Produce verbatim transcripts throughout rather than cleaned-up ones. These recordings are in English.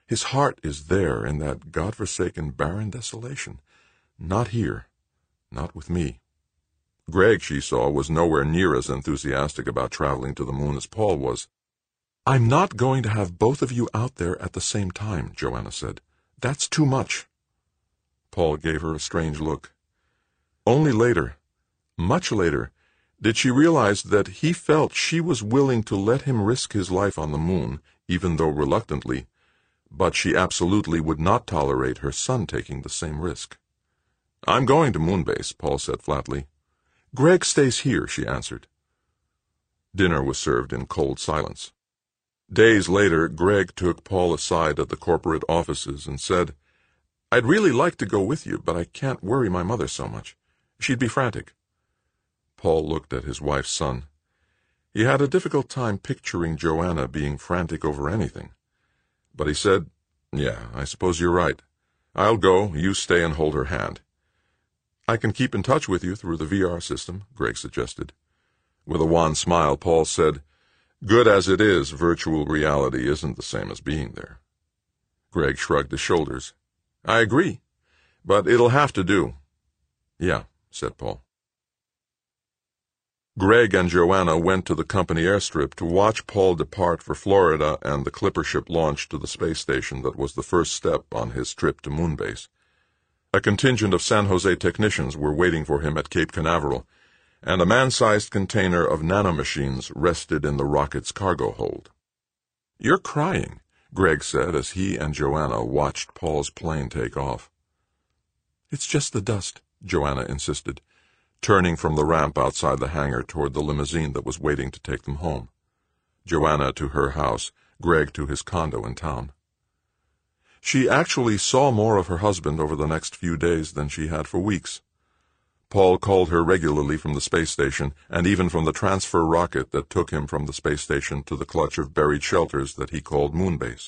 His heart is there in that godforsaken barren desolation. Not here. Not with me. Greg, she saw, was nowhere near as enthusiastic about traveling to the moon as Paul was. "I'm not going to have both of you out there at the same time," Joanna said. "That's too much." Paul gave her a strange look. Only later, much later, did she realize that he felt she was willing to let him risk his life on the moon, even though reluctantly, but she absolutely would not tolerate her son taking the same risk. "I'm going to Moonbase," Paul said flatly. "Greg stays here," she answered. Dinner was served in cold silence. Days later, Greg took Paul aside at the corporate offices and said, "I'd really like to go with you, but I can't worry my mother so much. She'd be frantic." Paul looked at his wife's son. He had a difficult time picturing Joanna being frantic over anything. But he said, "Yeah, I suppose you're right. I'll go, you stay and hold her hand." "I can keep in touch with you through the V R system," Greg suggested. With a wan smile, Paul said, "Good as it is, virtual reality isn't the same as being there." Greg shrugged his shoulders. "I agree, but it'll have to do." "Yeah," said Paul. Greg and Joanna went to the company airstrip to watch Paul depart for Florida and the Clipper ship launch to the space station that was the first step on his trip to Moonbase. A contingent of San Jose technicians were waiting for him at Cape Canaveral, and a man-sized container of nanomachines rested in the rocket's cargo hold. "You're crying," Greg said as he and Joanna watched Paul's plane take off. "It's just the dust," Joanna insisted, turning from the ramp outside the hangar toward the limousine that was waiting to take them home. Joanna to her house, Greg to his condo in town. She actually saw more of her husband over the next few days than she had for weeks. Paul called her regularly from the space station, and even from the transfer rocket that took him from the space station to the clutch of buried shelters that he called Moonbase.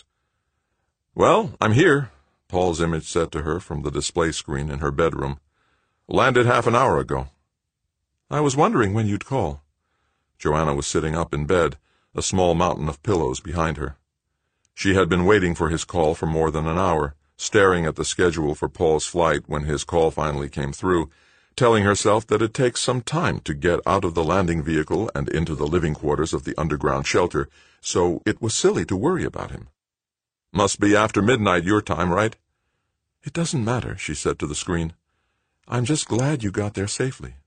"Well, I'm here," Paul's image said to her from the display screen in her bedroom. "Landed half an hour ago." "I was wondering when you'd call." Joanna was sitting up in bed, a small mountain of pillows behind her. She had been waiting for his call for more than an hour, staring at the schedule for Paul's flight when his call finally came through, telling herself that it takes some time to get out of the landing vehicle and into the living quarters of the underground shelter, so it was silly to worry about him. "Must be after midnight your time, right?" "It doesn't matter," she said to the screen. "I'm just glad you got there safely."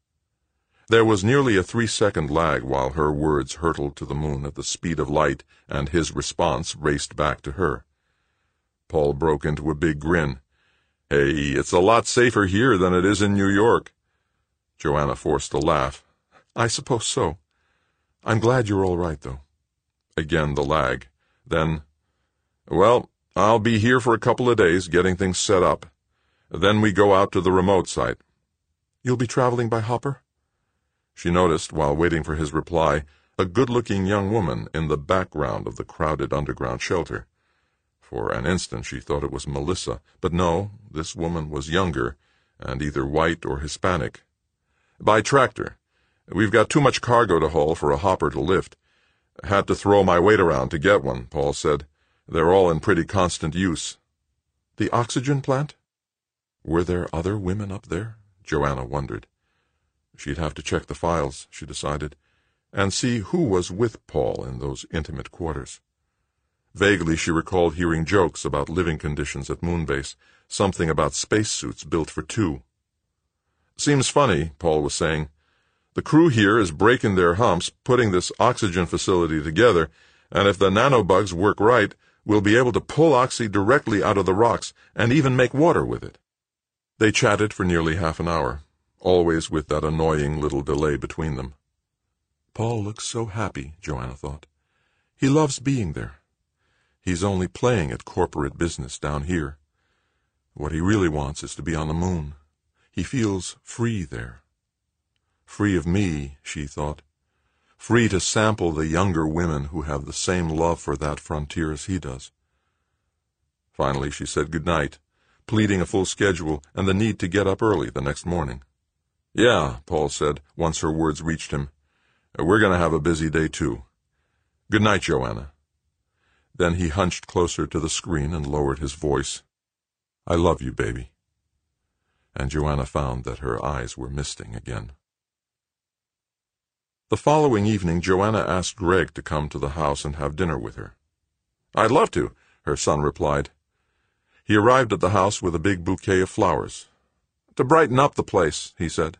There was nearly a three-second lag while her words hurtled to the moon at the speed of light and his response raced back to her. Paul broke into a big grin. "Hey, it's a lot safer here than it is in New York." Joanna forced a laugh. "I suppose so. I'm glad you're all right, though." Again the lag. Then, "Well, I'll be here for a couple of days getting things set up. Then we go out to the remote site." "You'll be traveling by hopper?" She noticed, while waiting for his reply, a good-looking young woman in the background of the crowded underground shelter. For an instant she thought it was Melissa, but no, this woman was younger, and either white or Hispanic. "By tractor. We've got too much cargo to haul for a hopper to lift. Had to throw my weight around to get one," Paul said. "They're all in pretty constant use." "The oxygen plant?" Were there other women up there? Joanna wondered. She'd have to check the files, she decided, and see who was with Paul in those intimate quarters. Vaguely she recalled hearing jokes about living conditions at Moonbase, something about spacesuits built for two. "Seems funny," Paul was saying. "The crew here is breaking their humps, putting this oxygen facility together, and if the nanobugs work right, we'll be able to pull oxy directly out of the rocks and even make water with it." They chatted for nearly half an hour, always with that annoying little delay between them. Paul looks so happy, Joanna thought. He loves being there. He's only playing at corporate business down here. What he really wants is to be on the moon. He feels free there. Free of me, she thought. Free to sample the younger women who have the same love for that frontier as he does. Finally she said good night, pleading a full schedule and the need to get up early the next morning. "Yeah," Paul said, once her words reached him. "We're going to have a busy day, too. Good night, Joanna." Then he hunched closer to the screen and lowered his voice. "I love you, baby." And Joanna found that her eyes were misting again. The following evening, Joanna asked Greg to come to the house and have dinner with her. "I'd love to," her son replied. He arrived at the house with a big bouquet of flowers. "To brighten up the place," he said.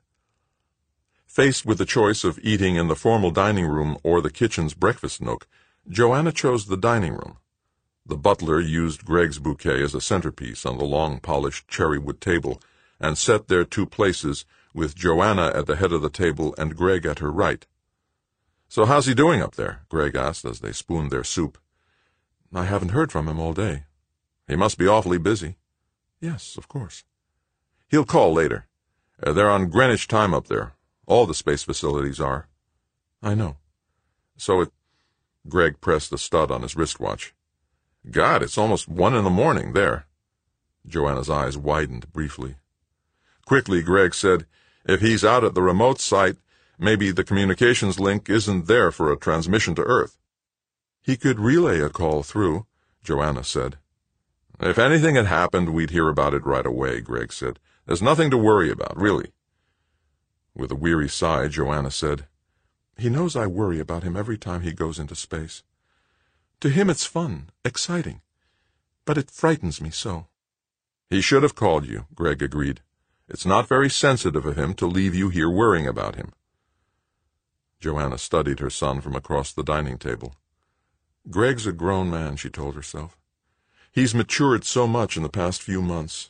Faced with the choice of eating in the formal dining room or the kitchen's breakfast nook, Joanna chose the dining room. The butler used Greg's bouquet as a centerpiece on the long polished cherrywood table, and set their two places, with Joanna at the head of the table and Greg at her right. "So how's he doing up there?" Greg asked as they spooned their soup. "I haven't heard from him all day." "He must be awfully busy." "Yes, of course." "He'll call later. Uh, they're on Greenwich time up there. All the space facilities are." "I know." "So it—" Greg pressed a stud on his wristwatch. "God, it's almost one in the morning there." Joanna's eyes widened briefly. Quickly, Greg said, "If he's out at the remote site, maybe the communications link isn't there for a transmission to Earth." "He could relay a call through," Joanna said. "If anything had happened, we'd hear about it right away," Greg said. "There's nothing to worry about, really." With a weary sigh, Joanna said, "He knows I worry about him every time he goes into space. To him it's fun, exciting, but it frightens me so." "He should have called you," Greg agreed. "It's not very sensitive of him to leave you here worrying about him." Joanna studied her son from across the dining table. "Greg's a grown man," she told herself. "He's matured so much in the past few months.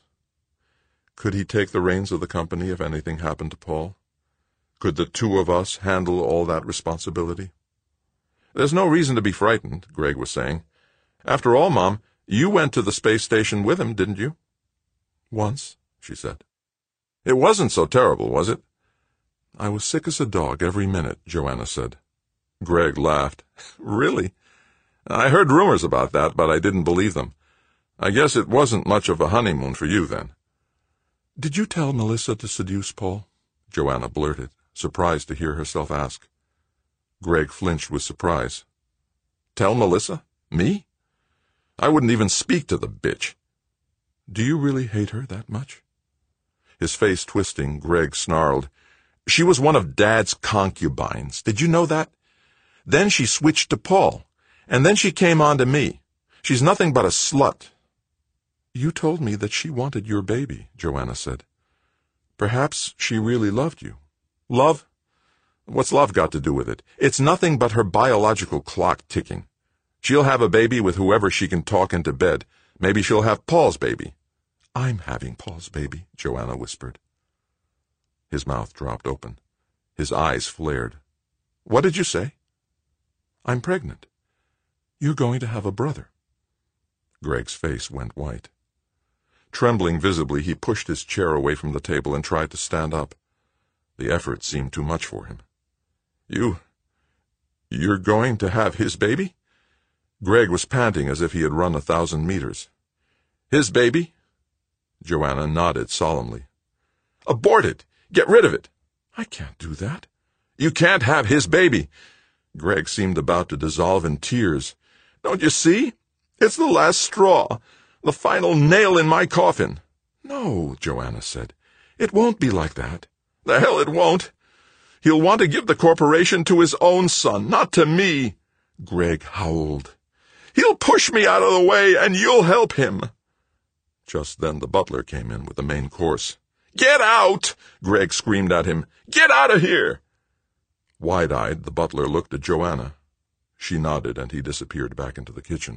Could he take the reins of the company if anything happened to Paul? Could the two of us handle all that responsibility?" "There's no reason to be frightened," Greg was saying. "After all, Mom, you went to the space station with him, didn't you?" "Once," she said. "It wasn't so terrible, was it?" "I was sick as a dog every minute," Joanna said. Greg laughed. "Really? I heard rumors about that, but I didn't believe them. I guess it wasn't much of a honeymoon for you, then." "Did you tell Melissa to seduce Paul?" Joanna blurted, surprised to hear herself ask. Greg flinched with surprise. "Tell Melissa? Me? I wouldn't even speak to the bitch." "Do you really hate her that much?" His face twisting, Greg snarled, "She was one of Dad's concubines. Did you know that? Then she switched to Paul, and then she came on to me. She's nothing but a slut." "You told me that she wanted your baby," Joanna said. "Perhaps she really loved you." "Love? What's love got to do with it? It's nothing but her biological clock ticking. She'll have a baby with whoever she can talk into bed. Maybe she'll have Paul's baby." "I'm having Paul's baby," Joanna whispered. His mouth dropped open. His eyes flared. "What did you say?" "I'm pregnant. You're going to have a brother." Greg's face went white. Trembling visibly, he pushed his chair away from the table and tried to stand up. The effort seemed too much for him. You... you're going to have his baby?" Greg was panting as if he had run a thousand meters. "His baby?" Joanna nodded solemnly. "Abort it! Get rid of it!" "I can't do that." "You can't have his baby!" Greg seemed about to dissolve in tears. "Don't you see? It's the last straw, the final nail in my coffin." "No," Joanna said. "It won't be like that." "The hell it won't! He'll want to give the corporation to his own son, not to me." Greg howled. "He'll push me out of the way, and you'll help him." Just then the butler came in with the main course. "Get out!" Greg screamed at him. "Get out of here!" Wide-eyed, the butler looked at Joanna. She nodded, and he disappeared back into the kitchen.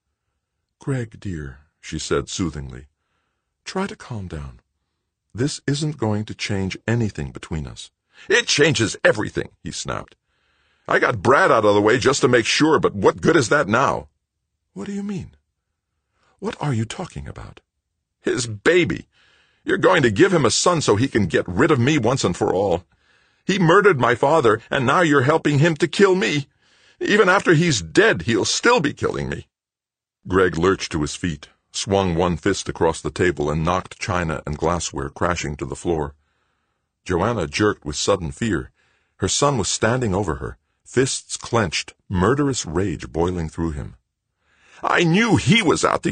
"Greg, dear," she said soothingly, "try to calm down. This isn't going to change anything between us." "It changes everything," he snapped. "I got Brad out of the way just to make sure, but what good is that now?" "What do you mean? What are you talking about?" "His baby. You're going to give him a son so he can get rid of me once and for all. He murdered my father, and now you're helping him to kill me. Even after he's dead, he'll still be killing me." Greg lurched to his feet, swung one fist across the table, and knocked china and glassware crashing to the floor. Joanna jerked with sudden fear. Her son was standing over her, fists clenched, murderous rage boiling through him. I knew he was out to